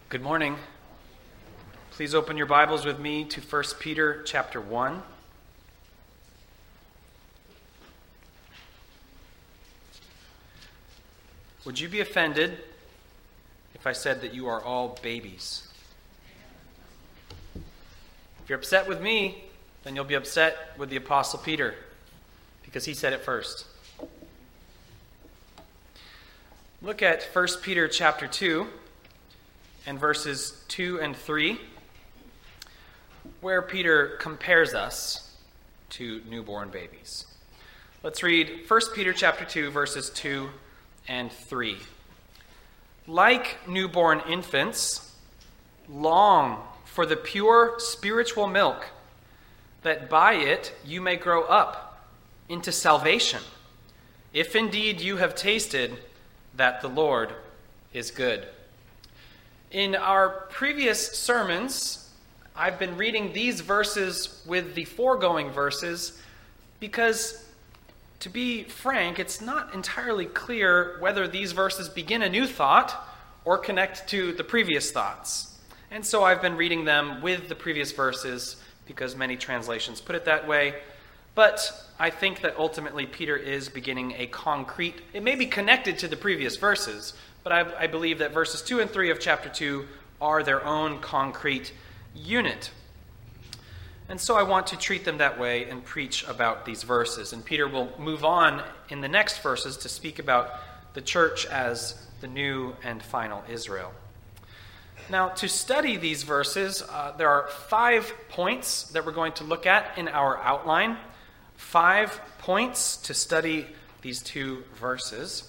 Good morning. Please open your Bibles with me to 1 Peter chapter 1. Would you be offended if I said that you are all babies? If you're upset with me, then you'll be upset with the Apostle Peter, because he said it first. Look at 1 Peter chapter 2 and verses 2 and 3, where Peter compares us to newborn babies. Let's read 1 Peter chapter 2, verses 2 and 3. Like newborn infants, long for the pure spiritual milk, that by it you may grow up into salvation, if indeed you have tasted that the Lord is good. In our previous sermons, I've been reading these verses with the foregoing verses because, to be frank, it's not entirely clear whether these verses begin a new thought or connect to the previous thoughts. And so I've been reading them with the previous verses because many translations put it that way. But I think that ultimately Peter is beginning a concrete, it may be connected to the previous verses, but I believe that verses 2 and 3 of chapter 2 are their own concrete unit. And so I want to treat them that way and preach about these verses. And Peter will move on in the next verses to speak about the church as the new and final Israel. Now, to study these verses, there are 5 points that we're going to look at in our outline. 5 points to study these 2 verses.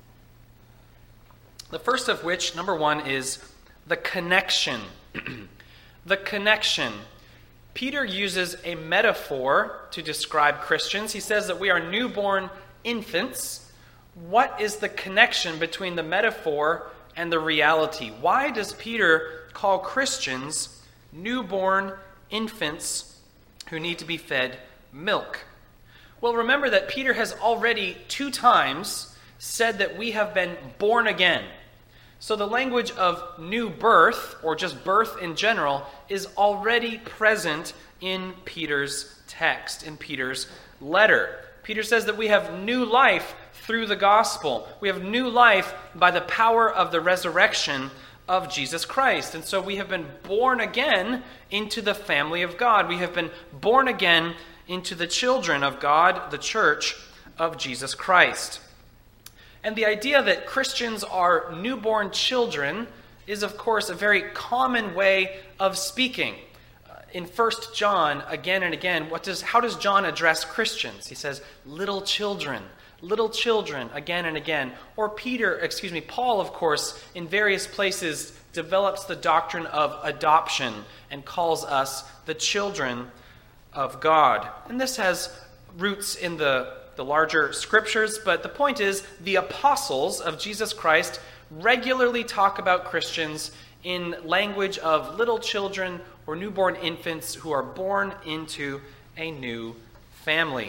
The first of which, number 1, is the connection. The connection. Peter uses a metaphor to describe Christians. He says that we are newborn infants. What is the connection between the metaphor and the reality? Why does Peter call Christians newborn infants who need to be fed milk? Well, remember that Peter has already 2 times said that we have been born again. So the language of new birth, or just birth in general, is already present in Peter's text, in Peter's letter. Peter says that we have new life through the gospel. We have new life by the power of the resurrection of Jesus Christ. And so we have been born again into the family of God. We have been born again into the children of God, the church of Jesus Christ. And the idea that Christians are newborn children is, of course, a very common way of speaking. In 1 John, again and again, how does John address Christians? He says, little children, again and again. Or Paul, of course, in various places develops the doctrine of adoption and calls us the children of God. And this has roots in the larger scriptures, but the point is the apostles of Jesus Christ regularly talk about Christians in language of little children or newborn infants who are born into a new family.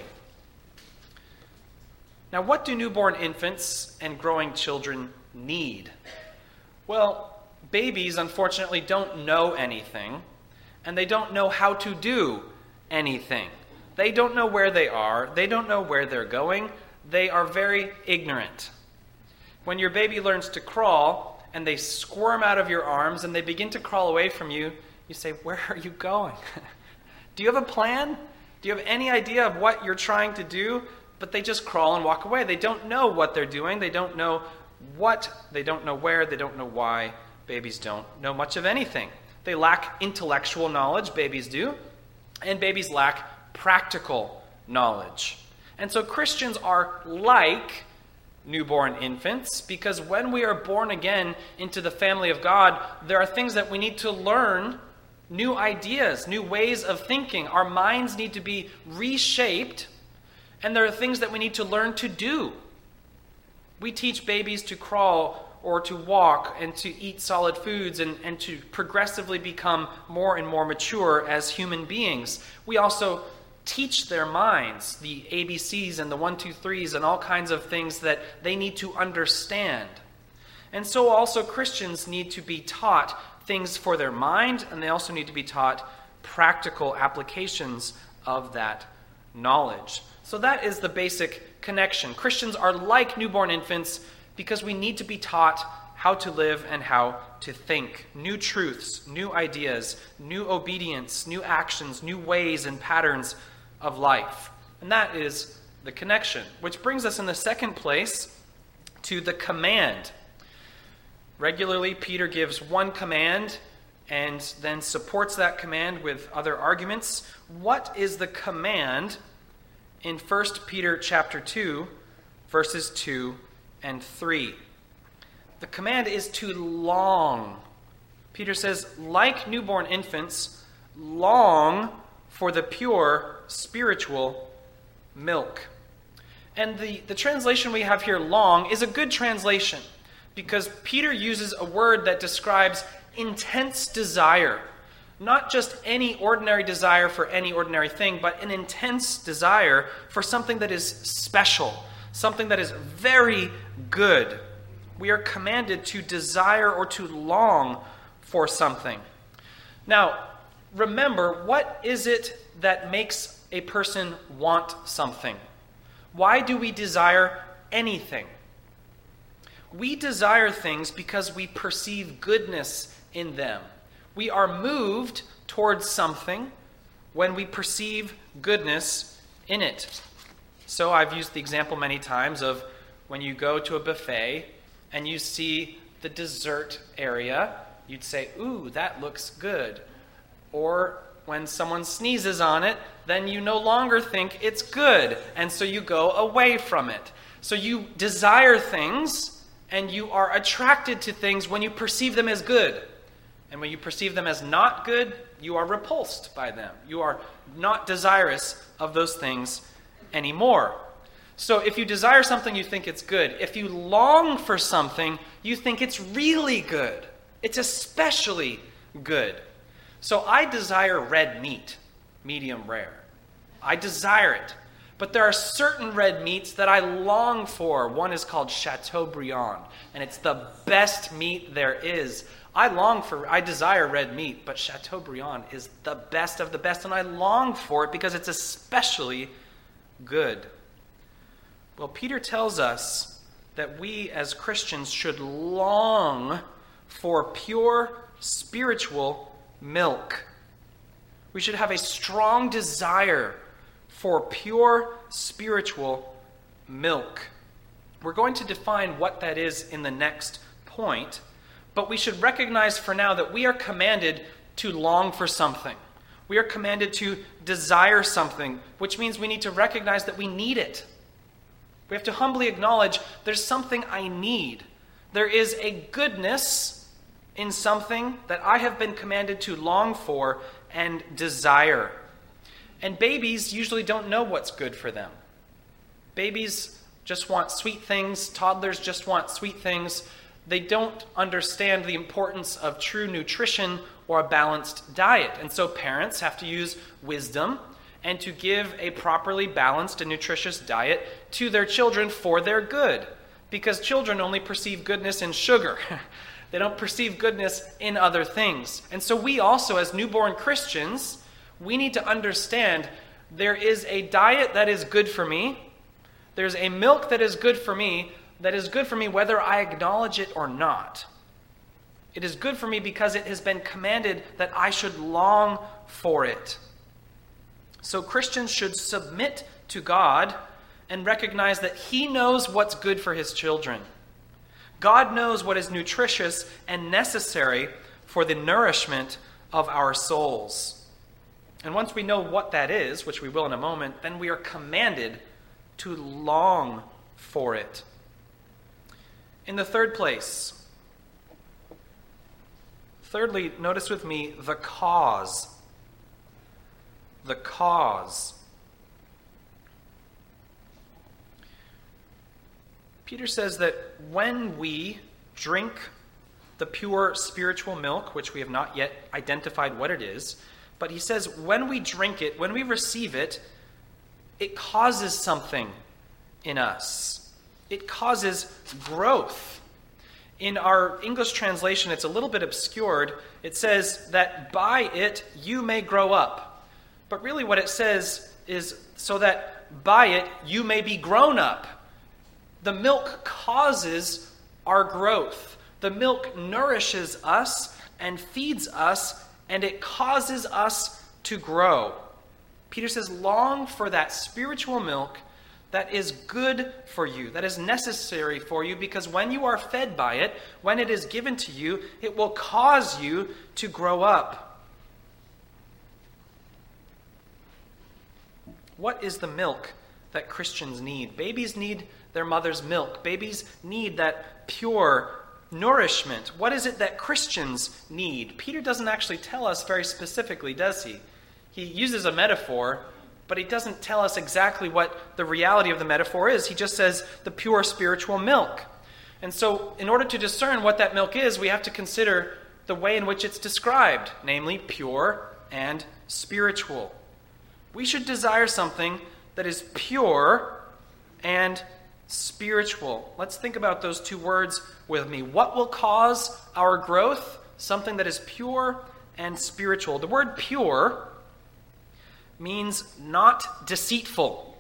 Now, what do newborn infants and growing children need? Well, babies, unfortunately, don't know anything, and they don't know how to do anything. They don't know where they are. They don't know where they're going. They are very ignorant. When your baby learns to crawl and they squirm out of your arms and they begin to crawl away from you, you say, where are you going? Do you have a plan? Do you have any idea of what you're trying to do? But they just crawl and walk away. They don't know what they're doing. They don't know what. They don't know where. They don't know why. Babies don't know much of anything. They lack intellectual knowledge. Babies do. And babies lack practical knowledge. And so Christians are like newborn infants because when we are born again into the family of God, there are things that we need to learn, new ideas, new ways of thinking. Our minds need to be reshaped, and there are things that we need to learn to do. We teach babies to crawl or to walk and to eat solid foods and to progressively become more and more mature as human beings. We also teach their minds the ABCs and the 1, 2, 3s and all kinds of things that they need to understand. And so also Christians need to be taught things for their mind, and they also need to be taught practical applications of that knowledge. So that is the basic connection. Christians are like newborn infants because we need to be taught how to live and how to think. New truths, new ideas, new obedience, new actions, new ways and patterns of life. And that is the connection, which brings us in the second place to the command. Regularly, Peter gives one command and then supports that command with other arguments. What is the command in 1 Peter chapter 2, verses 2 and 3? The command is to long. Peter says, like newborn infants, long for the pure spiritual milk. And the translation we have here, long, is a good translation because Peter uses a word that describes intense desire. Not just any ordinary desire for any ordinary thing, but an intense desire for something that is special, something that is very good. We are commanded to desire or to long for something. Now, remember, what is it that makes a person want something? Why do we desire anything? We desire things because we perceive goodness in them. We are moved towards something when we perceive goodness in it. So I've used the example many times of when you go to a buffet and you see the dessert area, you'd say, ooh, that looks good. Or when someone sneezes on it, then you no longer think it's good, and so you go away from it. So you desire things, and you are attracted to things when you perceive them as good. And when you perceive them as not good, you are repulsed by them. You are not desirous of those things anymore. So if you desire something, you think it's good. If you long for something, you think it's really good. It's especially good. So I desire red meat, medium rare. I desire it. But there are certain red meats that I long for. One is called Chateaubriand, and it's the best meat there is. I desire red meat, but Chateaubriand is the best of the best, and I long for it because it's especially good. Well, Peter tells us that we as Christians should long for pure spiritual milk. We should have a strong desire for pure spiritual milk. We're going to define what that is in the next point, but we should recognize for now that we are commanded to long for something. We are commanded to desire something, which means we need to recognize that we need it. We have to humbly acknowledge there's something I need. There is a goodness in something that I have been commanded to long for and desire. And babies usually don't know what's good for them. Babies just want sweet things. Toddlers just want sweet things. They don't understand the importance of true nutrition or a balanced diet. And so parents have to use wisdom and to give a properly balanced and nutritious diet to their children for their good. Because children only perceive goodness in sugar. They don't perceive goodness in other things. And so we also, as newborn Christians, we need to understand there is a diet that is good for me. There's a milk that is good for me whether I acknowledge it or not. It is good for me because it has been commanded that I should long for it. So Christians should submit to God and recognize that He knows what's good for His children. God knows what is nutritious and necessary for the nourishment of our souls. And once we know what that is, which we will in a moment, then we are commanded to long for it. In the third place, thirdly, notice with me the cause. The cause. Peter says that when we drink the pure spiritual milk, which we have not yet identified what it is, but he says when we drink it, when we receive it, it causes something in us. It causes growth. In our English translation, it's a little bit obscured. It says that by it you may grow up. But really what it says is so that by it you may be grown up. The milk causes our growth. The milk nourishes us and feeds us, and it causes us to grow. Peter says, long for that spiritual milk that is good for you, that is necessary for you, because when you are fed by it, when it is given to you, it will cause you to grow up. What is the milk that Christians need? Babies need their mother's milk. Babies need that pure nourishment. What is it that Christians need? Peter doesn't actually tell us very specifically, does he? He uses a metaphor, but he doesn't tell us exactly what the reality of the metaphor is. He just says the pure spiritual milk. And so in order to discern what that milk is, we have to consider the way in which it's described, namely pure and spiritual. We should desire something that is pure and spiritual. Let's think about those two words with me. What will cause our growth? Something that is pure and spiritual. The word pure means not deceitful.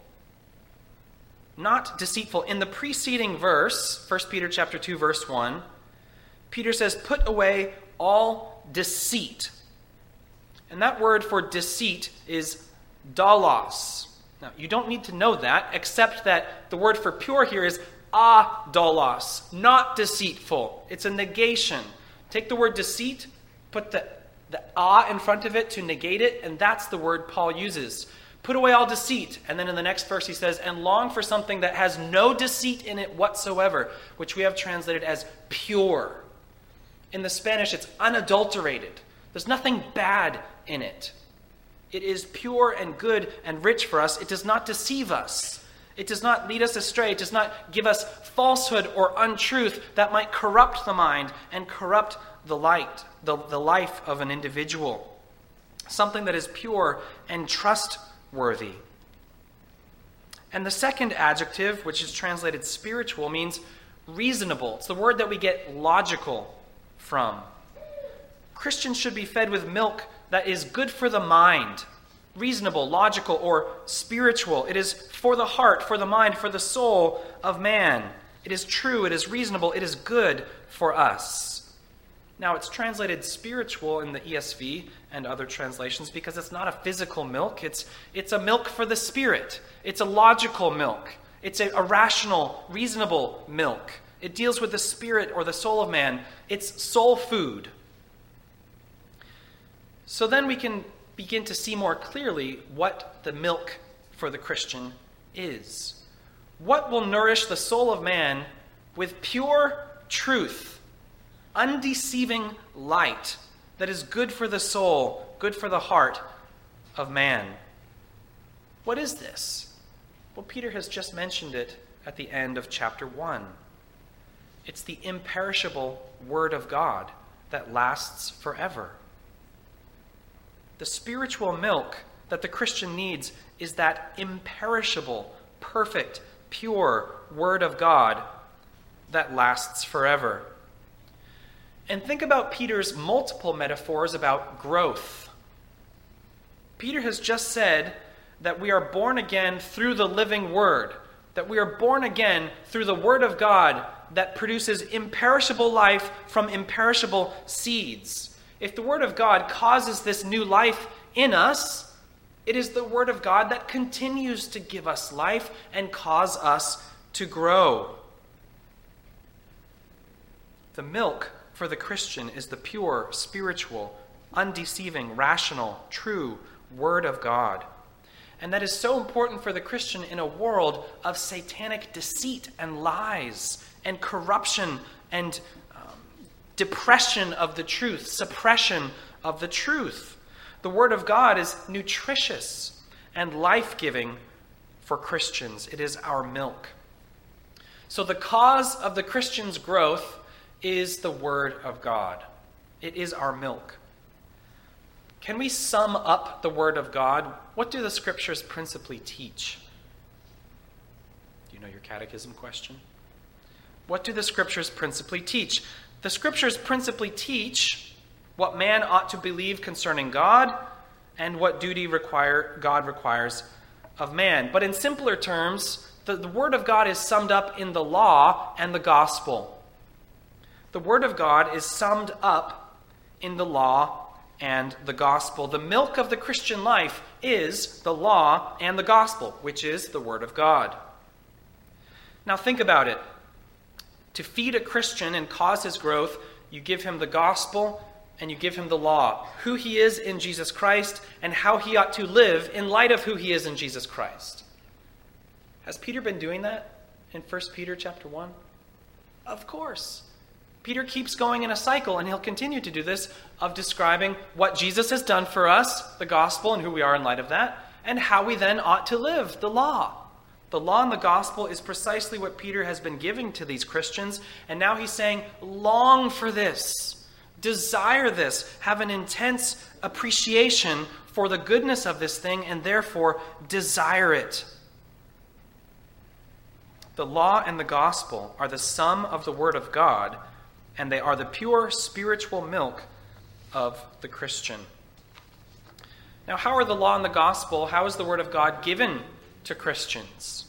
Not deceitful. In the preceding verse, 1 Peter chapter 2, verse 1, Peter says, put away all deceit. And that word for deceit is dalos. Now, you don't need to know that, except that the word for pure here is adalos, not deceitful. It's a negation. Take the word deceit, put the in front of it to negate it, and that's the word Paul uses. Put away all deceit. And then in the next verse he says, and long for something that has no deceit in it whatsoever, which we have translated as pure. In the Spanish, it's unadulterated. There's nothing bad in it. It is pure and good and rich for us. It does not deceive us. It does not lead us astray. It does not give us falsehood or untruth that might corrupt the mind and corrupt the life of an individual. Something that is pure and trustworthy. And the second adjective, which is translated spiritual, means reasonable. It's the word that we get logical from. Christians should be fed with milk that is good for the mind, reasonable, logical, or spiritual. It is for the heart, for the mind, for the soul of man. It is true, it is reasonable, it is good for us. Now, it's translated spiritual in the ESV and other translations because it's not a physical milk. It's a milk for the spirit. It's a logical milk. It's a rational, reasonable milk. It deals with the spirit or the soul of man. It's soul food. So then we can begin to see more clearly what the milk for the Christian is. What will nourish the soul of man with pure truth? Undeceiving light that is good for the soul, good for the heart of man. What is this? Well, Peter has just mentioned it at the end of chapter 1. It's the imperishable Word of God that lasts forever. The spiritual milk that the Christian needs is that imperishable, perfect, pure Word of God that lasts forever. And think about Peter's multiple metaphors about growth. Peter has just said that we are born again through the living Word, that we are born again through the Word of God that produces imperishable life from imperishable seeds. If the Word of God causes this new life in us, it is the Word of God that continues to give us life and cause us to grow. The milk for the Christian is the pure, spiritual, undeceiving, rational, true Word of God. And that is so important for the Christian in a world of satanic deceit and lies and corruption and depression of the truth, suppression of the truth. The Word of God is nutritious and life-giving for Christians. It is our milk. So the cause of the Christian's growth is the Word of God. It is our milk. Can we sum up the Word of God? What do the Scriptures principally teach? Do you know your catechism question? What do the Scriptures principally teach? The Scriptures principally teach what man ought to believe concerning God and what duty God requires of man. But in simpler terms, the Word of God is summed up in the law and the gospel. The Word of God is summed up in the law and the gospel. The milk of the Christian life is the law and the gospel, which is the Word of God. Now think about it. To feed a Christian and cause his growth, you give him the gospel and you give him the law, who he is in Jesus Christ and how he ought to live in light of who he is in Jesus Christ. Has Peter been doing that in 1 Peter chapter 1? Of course. Peter keeps going in a cycle, and he'll continue to do this, of describing what Jesus has done for us, the gospel, and who we are in light of that, and how we then ought to live, the law. The law and the gospel is precisely what Peter has been giving to these Christians, and now he's saying, long for this, desire this, have an intense appreciation for the goodness of this thing, and therefore desire it. The law and the gospel are the sum of the Word of God, and they are the pure spiritual milk of the Christian. Now, how are the law and the gospel, how is the Word of God given to Christians?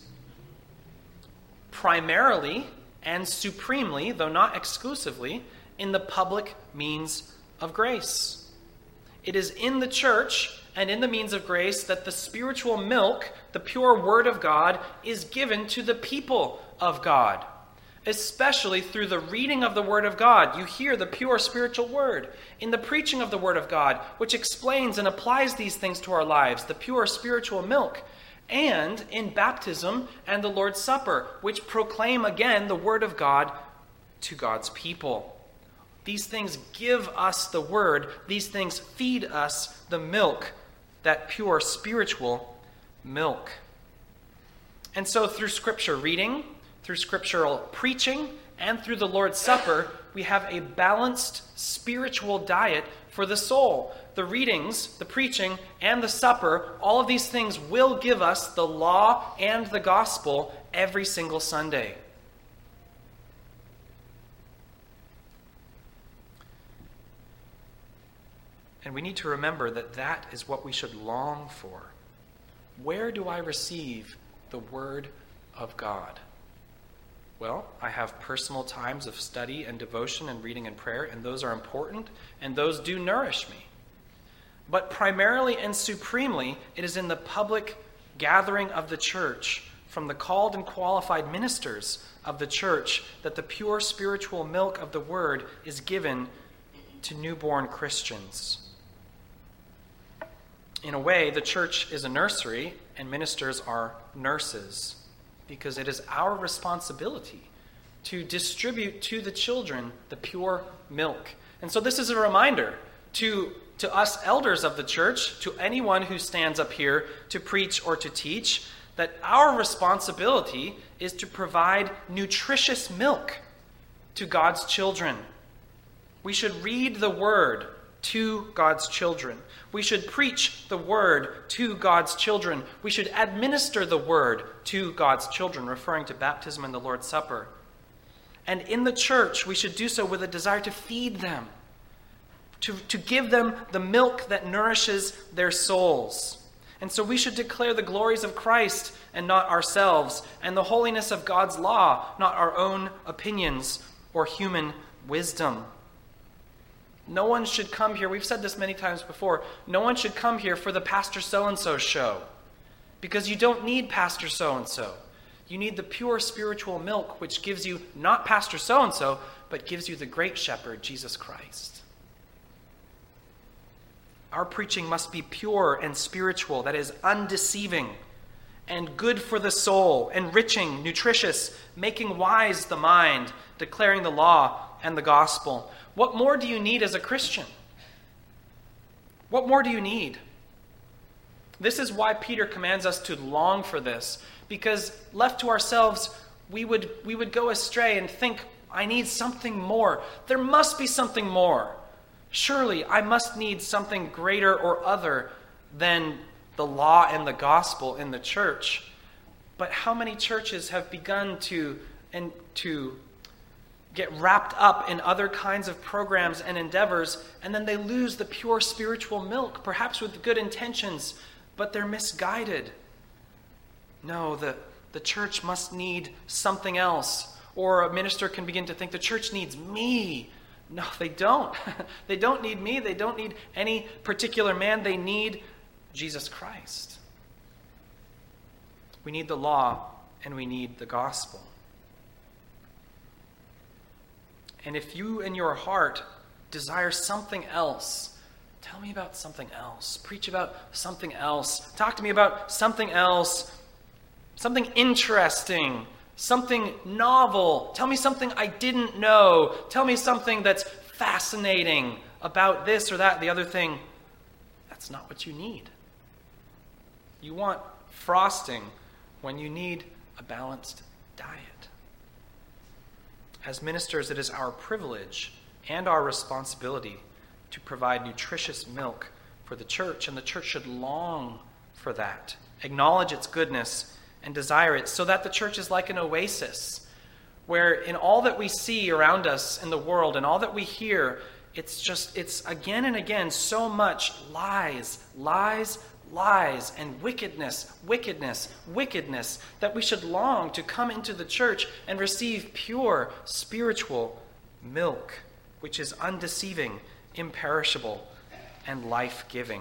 Primarily and supremely, though not exclusively, in the public means of grace. It is in the church and in the means of grace that the spiritual milk, the pure Word of God, is given to the people of God. Especially through the reading of the Word of God. You hear the pure spiritual Word. In the preaching of the Word of God, which explains and applies these things to our lives, the pure spiritual milk. And in baptism and the Lord's Supper, which proclaim again the Word of God to God's people. These things give us the Word. These things feed us the milk, that pure spiritual milk. And so through Scripture reading, through scriptural preaching, and through the Lord's Supper, we have a balanced spiritual diet for the soul. The readings, the preaching, and the supper, all of these things will give us the law and the gospel every single Sunday. And we need to remember that that is what we should long for. Where do I receive the Word of God? Well, I have personal times of study and devotion and reading and prayer, and those are important, and those do nourish me. But primarily and supremely, it is in the public gathering of the church, from the called and qualified ministers of the church, that the pure spiritual milk of the Word is given to newborn Christians. In a way, the church is a nursery, and ministers are nurses, because it is our responsibility to distribute to the children the pure milk. And so this is a reminder to us elders of the church, to anyone who stands up here to preach or to teach, that our responsibility is to provide nutritious milk to God's children. We should read the Word to God's children. We should preach the Word to God's children. We should administer the Word to God's children, referring to baptism and the Lord's Supper. And in the church, we should do so with a desire to feed them, to give them the milk that nourishes their souls. And so we should declare the glories of Christ and not ourselves, and the holiness of God's law, not our own opinions or human wisdom. No one should come here, we've said this many times before, no one should come here for the Pastor so-and-so show, because you don't need Pastor so-and-so. You need the pure spiritual milk, which gives you not Pastor so-and-so, but gives you the great shepherd, Jesus Christ. Our preaching must be pure and spiritual, that is, undeceiving and good for the soul, enriching, nutritious, making wise the mind, declaring the law and the gospel. What more do you need as a Christian? What more do you need? This is why Peter commands us to long for this, because left to ourselves, we would go astray and think, I need something more. There must be something more. Surely I must need something greater or other than the law and the gospel in the church. But how many churches have begun to get wrapped up in other kinds of programs and endeavors, and then they lose the pure spiritual milk, perhaps with good intentions, but they're misguided. No, the church must need something else. Or a minister can begin to think the church needs me. No, they don't. They don't need me. They don't need any particular man. They need Jesus Christ. We need the law, and we need the gospel. And if you in your heart desire something else, tell me about something else. Preach about something else. Talk to me about something else. Something interesting. Something novel. Tell me something I didn't know. Tell me something that's fascinating about this or that, the other thing. That's not what you need. You want frosting when you need a balanced diet. As ministers, it is our privilege and our responsibility to provide nutritious milk for the church, and the church should long for that, acknowledge its goodness, and desire it, so that the church is like an oasis, where in all that we see around us in the world and all that we hear, it's again and again so much lies, and wickedness, that we should long to come into the church and receive pure spiritual milk, which is undeceiving, imperishable, and life-giving.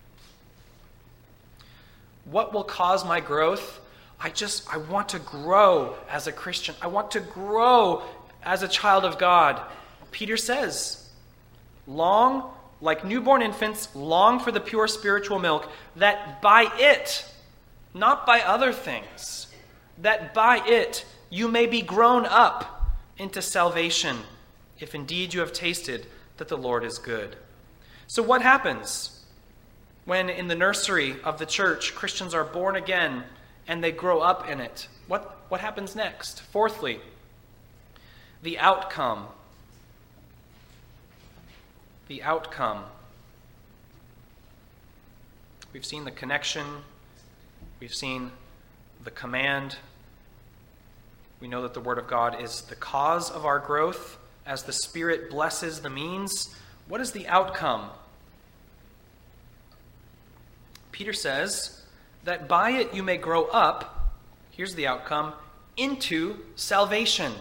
What will cause my growth? I want to grow as a Christian. I want to grow as a child of God. Peter says, long, like newborn infants, long for the pure spiritual milk, that by it, not by other things, that by it you may be grown up into salvation, if indeed you have tasted that the Lord is good. So what happens when in the nursery of the church Christians are born again and they grow up in it? What happens next? Fourthly, the outcome. The outcome. We've seen the connection. We've seen the command. We know that the Word of God is the cause of our growth as the Spirit blesses the means. What is the outcome? Peter says that by it you may grow up, here's the outcome, into salvation.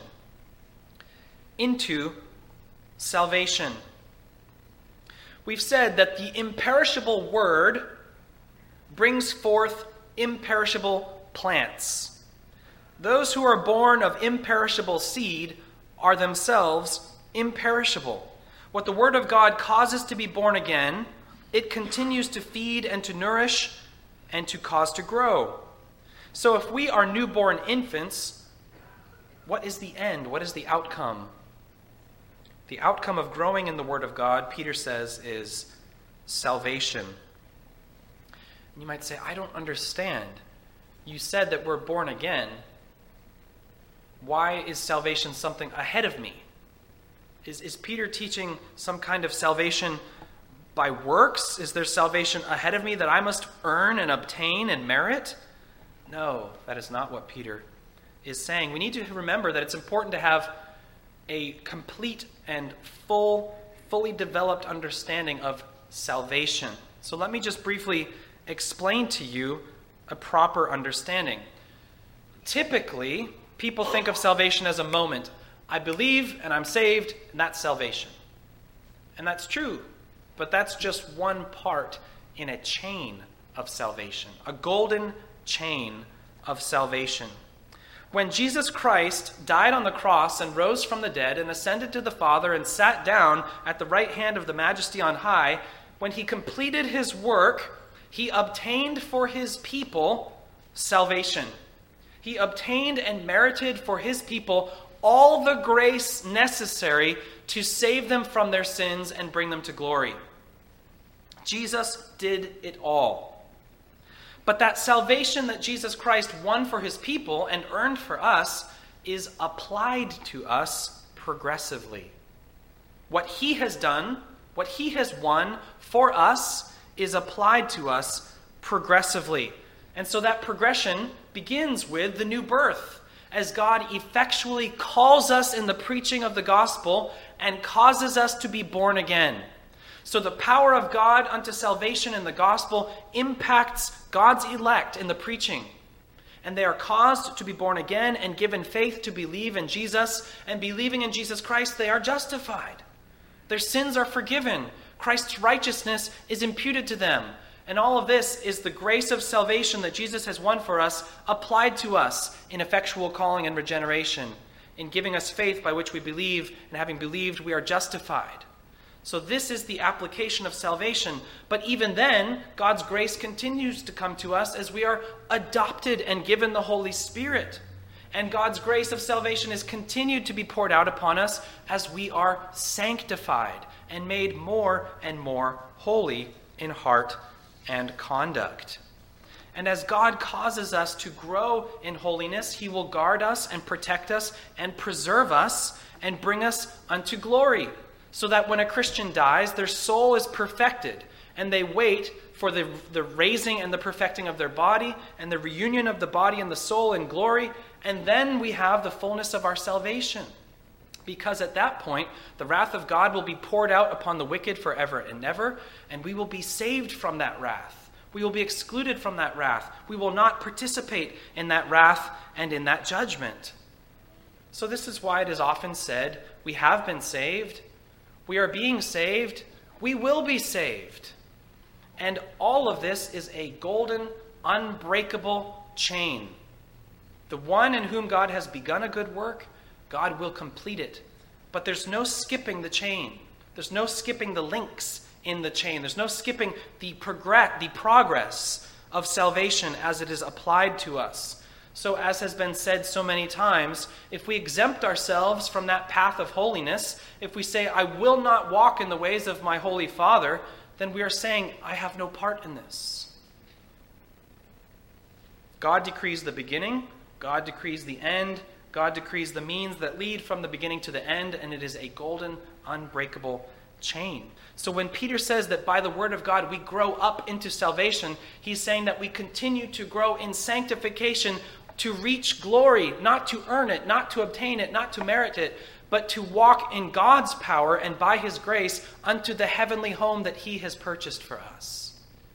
Into salvation. We've said that the imperishable word brings forth imperishable plants. Those who are born of imperishable seed are themselves imperishable. What the Word of God causes to be born again, it continues to feed and to nourish and to cause to grow. So if we are newborn infants, what is the end? What is the outcome? The outcome of growing in the Word of God, Peter says, is salvation. And you might say, I don't understand. You said that we're born again. Why is salvation something ahead of me? Is Peter teaching some kind of salvation by works? Is there salvation ahead of me that I must earn and obtain and merit? No, that is not what Peter is saying. We need to remember that it's important to have a complete and fully developed understanding of salvation. So let me just briefly explain to you a proper understanding. Typically, people think of salvation as a moment. I believe and I'm saved, and that's salvation. And that's true, but that's just one part in a chain of salvation, a golden chain of salvation. When Jesus Christ died on the cross and rose from the dead and ascended to the Father and sat down at the right hand of the Majesty on high, when he completed his work, he obtained for his people salvation. He obtained and merited for his people all the grace necessary to save them from their sins and bring them to glory. Jesus did it all. But that salvation that Jesus Christ won for his people and earned for us is applied to us progressively. What he has done, what he has won for us, is applied to us progressively. And so that progression begins with the new birth. as God effectually calls us in the preaching of the gospel and causes us to be born again. So the power of God unto salvation in the gospel impacts God's elect in the preaching. And they are caused to be born again and given faith to believe in Jesus. And believing in Jesus Christ, they are justified. Their sins are forgiven. Christ's righteousness is imputed to them. And all of this is the grace of salvation that Jesus has won for us, applied to us in effectual calling and regeneration, in giving us faith by which we believe, and having believed, we are justified. So this is the application of salvation. But even then, God's grace continues to come to us as we are adopted and given the Holy Spirit. And God's grace of salvation is continued to be poured out upon us as we are sanctified and made more and more holy in heart and conduct. And as God causes us to grow in holiness, he will guard us and protect us and preserve us and bring us unto glory, so that when a Christian dies, their soul is perfected, and they wait for the raising and the perfecting of their body, and the reunion of the body and the soul in glory, and then we have the fullness of our salvation. Because at that point, the wrath of God will be poured out upon the wicked forever and ever, and we will be saved from that wrath. We will be excluded from that wrath. We will not participate in that wrath and in that judgment. So this is why it is often said, we have been saved, we are being saved, we will be saved. And all of this is a golden, unbreakable chain. The one in whom God has begun a good work, God will complete it. But there's no skipping the chain. There's no skipping the links in the chain. There's no skipping the progress of salvation as it is applied to us. So as has been said so many times, if we exempt ourselves from that path of holiness, if we say, I will not walk in the ways of my Holy Father, then we are saying, I have no part in this. God decrees the beginning, God decrees the end, God decrees the means that lead from the beginning to the end, and it is a golden, unbreakable chain. So when Peter says that by the word of God we grow up into salvation, he's saying that we continue to grow in sanctification to reach glory, not to earn it, not to obtain it, not to merit it, but to walk in God's power and by his grace unto the heavenly home that he has purchased for us.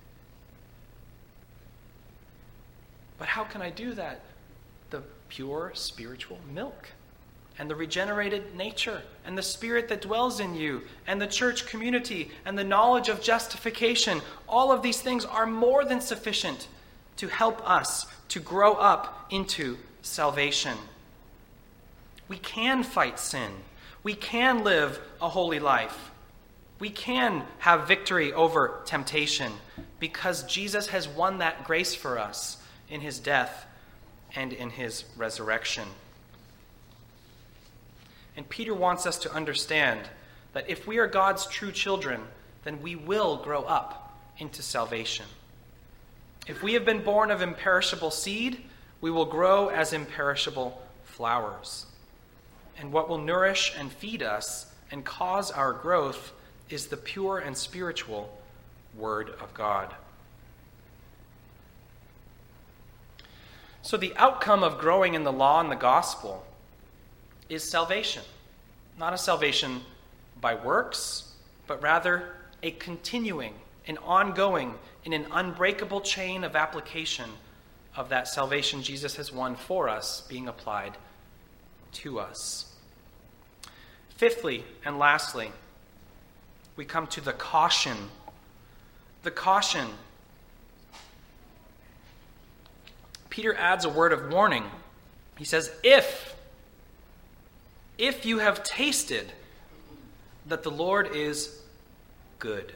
But how can I do that? The pure spiritual milk and the regenerated nature and the Spirit that dwells in you and the church community and the knowledge of justification, all of these things are more than sufficient to help us to grow up into salvation. We can fight sin. We can live a holy life. We can have victory over temptation because Jesus has won that grace for us in his death and in his resurrection. And Peter wants us to understand that if we are God's true children, then we will grow up into salvation. If we have been born of imperishable seed, we will grow as imperishable flowers. And what will nourish and feed us and cause our growth is the pure and spiritual Word of God. So the outcome of growing in the law and the gospel is salvation. Not a salvation by works, but rather a continuing, an ongoing, in an unbreakable chain of application of that salvation Jesus has won for us being applied to us. Fifthly and lastly, we come to the caution. The caution. Peter adds a word of warning. He says, if you have tasted that the Lord is good.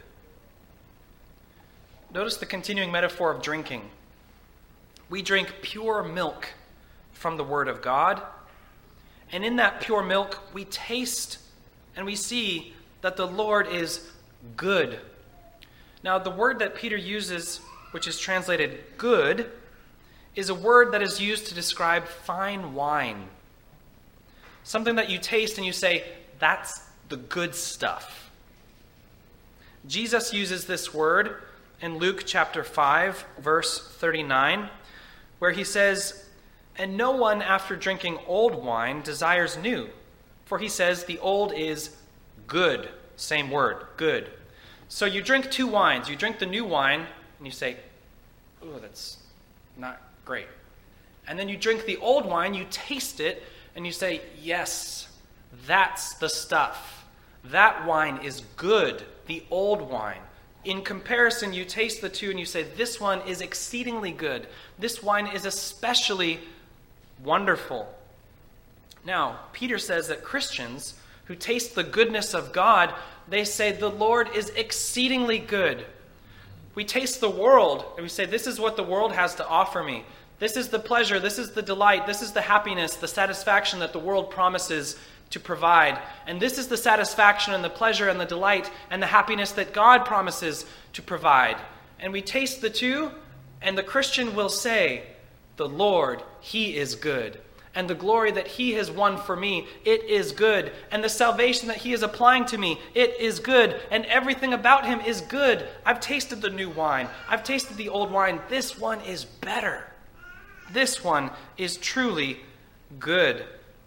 Notice the continuing metaphor of drinking. We drink pure milk from the Word of God, and in that pure milk we taste and we see that the Lord is good. Now, the word that Peter uses, which is translated good, is a word that is used to describe fine wine. Something that you taste and you say, that's the good stuff. Jesus uses this word in Luke chapter 5, verse 39, where he says, And no one, after drinking old wine, desires new. For he says the old is good. Same word, good. So you drink two wines. You drink the new wine, and you say, ooh, that's not great. And then you drink the old wine, you taste it, and you say, yes, that's the stuff. That wine is good, the old wine. In comparison, you taste the two and you say, this one is exceedingly good. This wine is especially wonderful. Now, Peter says that Christians who taste the goodness of God, they say, the Lord is exceedingly good. We taste the world and we say, this is what the world has to offer me. This is the pleasure, this is the delight, this is the happiness, the satisfaction that the world promises to provide. And this is the satisfaction and the pleasure and the delight and the happiness that God promises to provide. And we taste the two, and the Christian will say, the Lord, He is good. And the glory that He has won for me, it is good. And the salvation that He is applying to me, it is good. And everything about Him is good. I've tasted the new wine. I've tasted the old wine. This one is better. This one is truly good.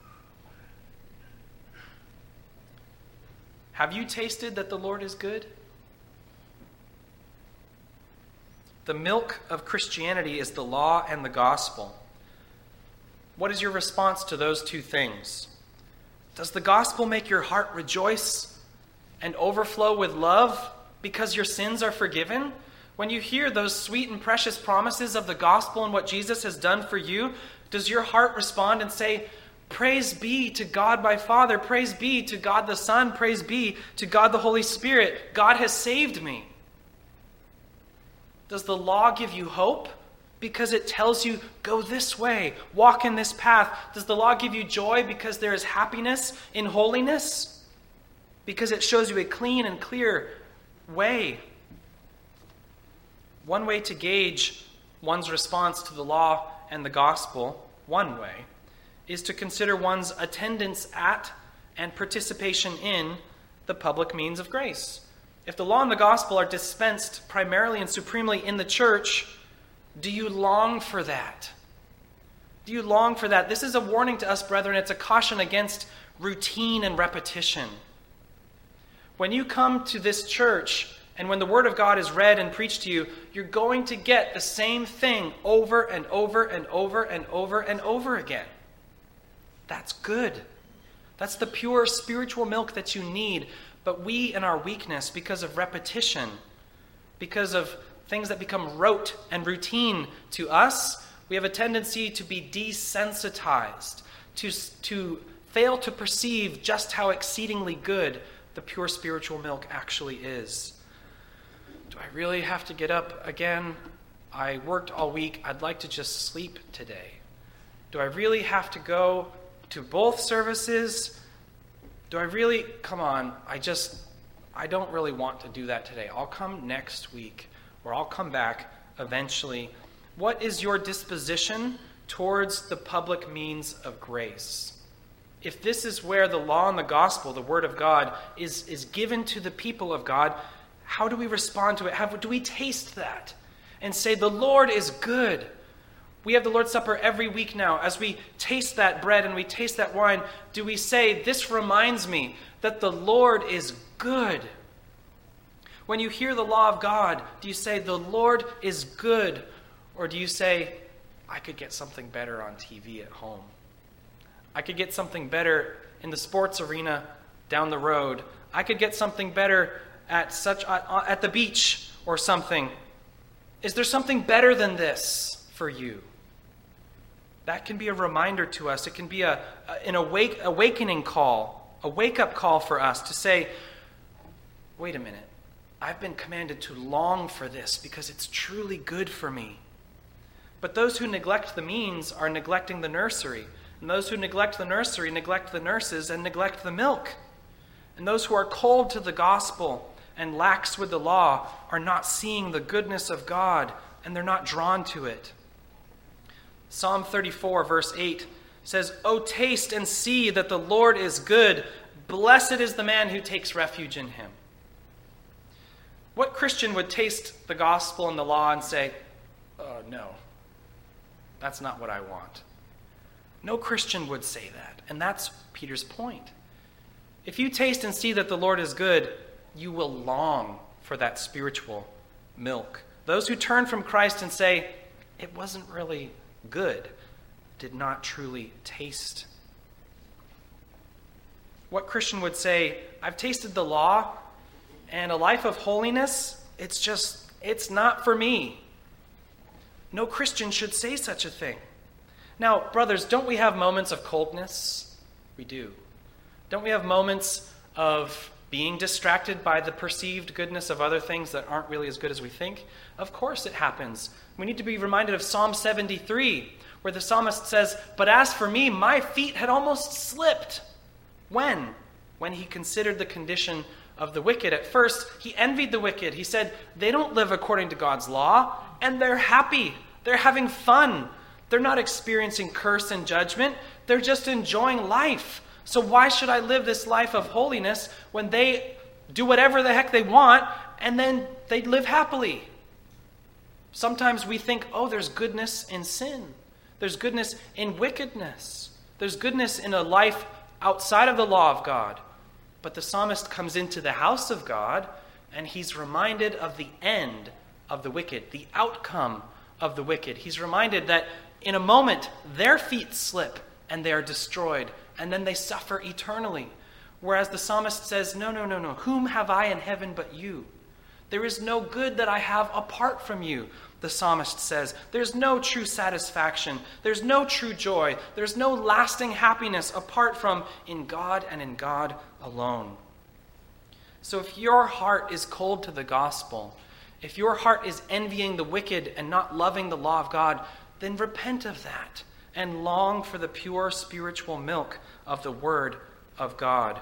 Have you tasted that the Lord is good? The milk of Christianity is the law and the gospel. What is your response to those two things? Does the gospel make your heart rejoice and overflow with love because your sins are forgiven? When you hear those sweet and precious promises of the gospel and what Jesus has done for you, does your heart respond and say, praise be to God my Father, praise be to God the Son, praise be to God the Holy Spirit. God has saved me. Does the law give you hope because it tells you, go this way, walk in this path? Does the law give you joy because there is happiness in holiness? Because it shows you a clean and clear way? One way to gauge one's response to the law and the gospel, one way, is to consider one's attendance at and participation in the public means of grace. If the law and the gospel are dispensed primarily and supremely in the church, do you long for that? Do you long for that? This is a warning to us, brethren. It's a caution against routine and repetition. When you come to this church and when the Word of God is read and preached to you, you're going to get the same thing over and over and over and over and over again. That's good. That's the pure spiritual milk that you need. But we, in our weakness, because of repetition, because of things that become rote and routine to us, we have a tendency to be desensitized, to fail to perceive just how exceedingly good the pure spiritual milk actually is. Do I really have to get up again? I worked all week. I'd like to just sleep today. Do I really have to go to both services? Do I really? Come on, I don't really want to do that today. I'll come next week, or I'll come back eventually. What is your disposition towards the public means of grace? If this is where the law and the gospel, the Word of God, is given to the people of God, how do we respond to it? Do we taste that and say, the Lord is good? We have the Lord's Supper every week now. As we taste that bread and we taste that wine, do we say, this reminds me that the Lord is good? When you hear the law of God, do you say, the Lord is good? Or do you say, I could get something better on TV at home. I could get something better in the sports arena down the road. I could get something better at the beach or something. Is there something better than this for you? That can be a reminder to us. It can be an awakening call, a wake-up call for us to say, wait a minute, I've been commanded to long for this because it's truly good for me. But those who neglect the means are neglecting the nursery. And those who neglect the nursery neglect the nurses and neglect the milk. And those who are cold to the gospel and lax with the law are not seeing the goodness of God, and they're not drawn to it. Psalm 34, verse 8 says, "O taste and see that the Lord is good. Blessed is the man who takes refuge in him." What Christian would taste the gospel and the law and say, "Oh, no, that's not what I want"? No Christian would say that. And that's Peter's point. If you taste and see that the Lord is good, you will long for that spiritual milk. Those who turn from Christ and say, it wasn't really good, did not truly taste. What Christian would say, I've tasted the law, and a life of holiness, it's not for me. No Christian should say such a thing. Now, brothers, don't we have moments of coldness? We do. Don't we have moments of being distracted by the perceived goodness of other things that aren't really as good as we think? Of course it happens. We need to be reminded of Psalm 73, where the psalmist says, but as for me, my feet had almost slipped. When? When he considered the condition of the wicked. At first, he envied the wicked. He said, they don't live according to God's law, and they're happy. They're having fun. They're not experiencing curse and judgment. They're just enjoying life. So why should I live this life of holiness when they do whatever the heck they want and then they live happily? Sometimes we think, oh, there's goodness in sin. There's goodness in wickedness. There's goodness in a life outside of the law of God. But the psalmist comes into the house of God and he's reminded of the end of the wicked, the outcome of the wicked. He's reminded that in a moment their feet slip and they are destroyed and then they suffer eternally. Whereas the psalmist says, no. Whom have I in heaven but you? There is no good that I have apart from you. The psalmist says, there's no true satisfaction. There's no true joy. There's no lasting happiness apart from in God and in God alone. So if your heart is cold to the gospel, if your heart is envying the wicked and not loving the law of God, then repent of that and long for the pure spiritual milk of the Word of God.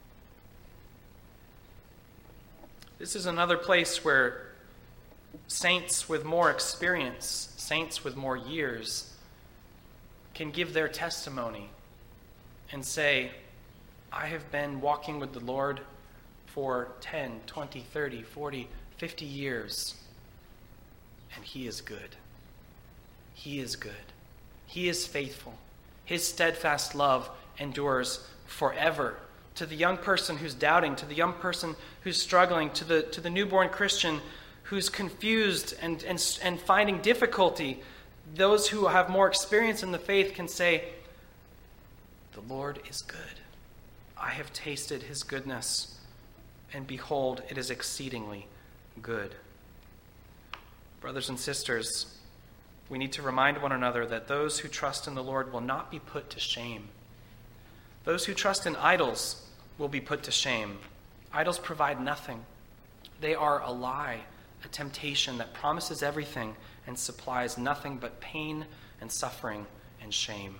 This is another place where saints with more experience, saints with more years, can give their testimony and say, I have been walking with the Lord for 10, 20, 30, 40, 50 years, and He is good. He is good. He is faithful. His steadfast love endures forever. To the young person who's doubting, to the young person who's struggling, to the newborn Christian who's confused and finding difficulty, those who have more experience in the faith can say, the Lord is good. I have tasted His goodness, and behold, it is exceedingly good. Brothers and sisters, we need to remind one another that those who trust in the Lord will not be put to shame. Those who trust in idols will be put to shame. Idols provide nothing. They are a lie, a temptation that promises everything and supplies nothing but pain and suffering and shame.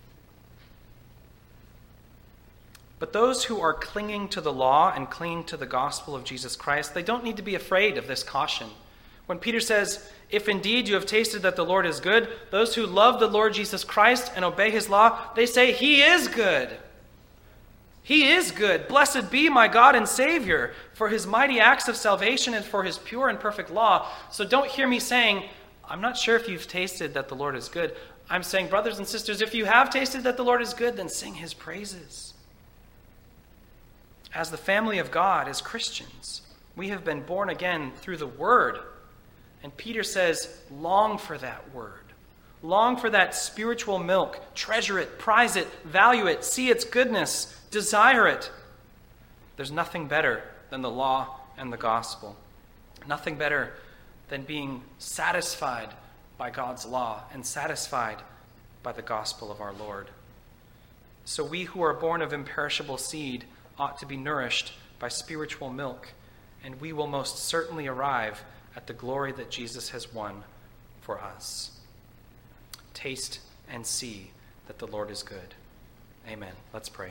But those who are clinging to the law and clinging to the gospel of Jesus Christ, they don't need to be afraid of this caution. When Peter says, if indeed you have tasted that the Lord is good, those who love the Lord Jesus Christ and obey His law, they say, He is good. He is good. Blessed be my God and Savior for His mighty acts of salvation and for His pure and perfect law. So don't hear me saying, I'm not sure if you've tasted that the Lord is good. I'm saying, brothers and sisters, if you have tasted that the Lord is good, then sing His praises. As the family of God, as Christians, we have been born again through the Word. And Peter says, long for that Word. Long for that spiritual milk. Treasure it, prize it, value it, see its goodness, desire it. There's nothing better than the law and the gospel. Nothing better than being satisfied by God's law and satisfied by the gospel of our Lord. So we who are born of imperishable seed ought to be nourished by spiritual milk, and we will most certainly arrive at the glory that Jesus has won for us. Taste and see that the Lord is good. Amen. Let's pray.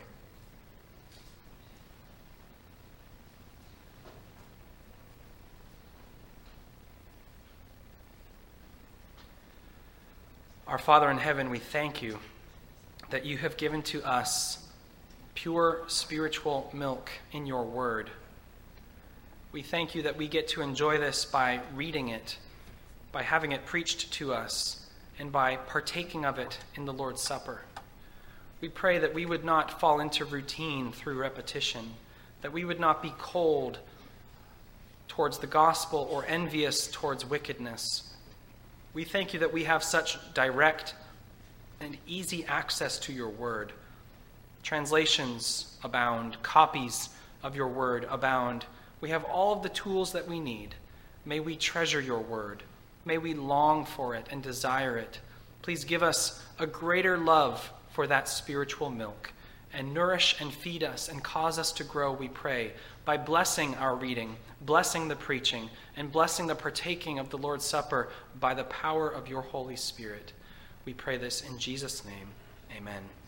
Our Father in heaven, we thank you that you have given to us pure spiritual milk in your word. We thank you that we get to enjoy this by reading it, by having it preached to us, and by partaking of it in the Lord's Supper. We pray that we would not fall into routine through repetition, that we would not be cold towards the gospel or envious towards wickedness. We thank you that we have such direct and easy access to your word. Translations abound, copies of your word abound. We have all of the tools that we need. May we treasure your word. May we long for it and desire it. Please give us a greater love for that spiritual milk, and nourish and feed us and cause us to grow, we pray, by blessing our reading, blessing the preaching, and blessing the partaking of the Lord's Supper by the power of your Holy Spirit. We pray this in Jesus' name. Amen.